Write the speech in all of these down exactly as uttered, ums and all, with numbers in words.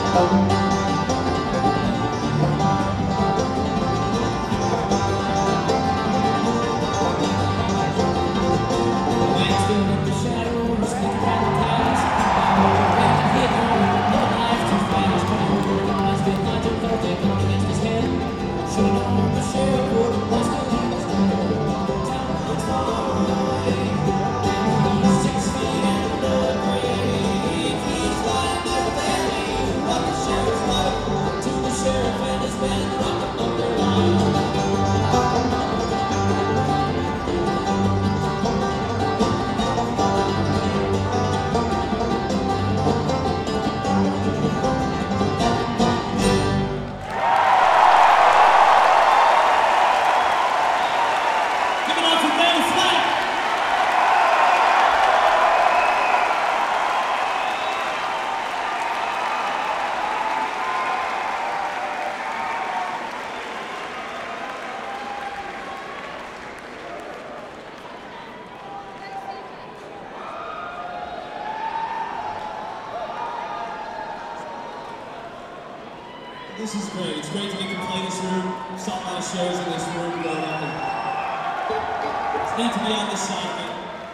This is great. It's great to get to play this room. Saw a lot of shows in this room growing up. It's neat to be on this circuit.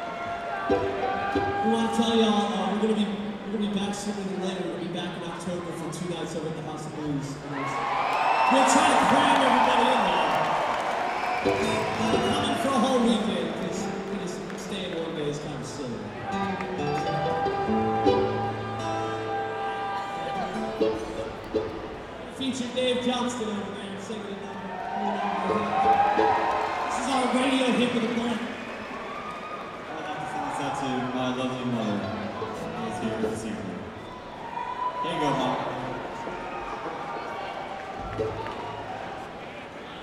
We want to tell y'all uh, we're gonna be we're gonna be back sooner than later. We're gonna be back in October for two nights over at the House of Blues. We'll try to cram everybody in there. Uh, coming for a whole weekend because just staying one day is kind of silly. Featured Dave Johnston over there singing it now. This is our radio hit of the morning. I'd like to sing this out to my lovely mother who is here this evening. There you go, Mom.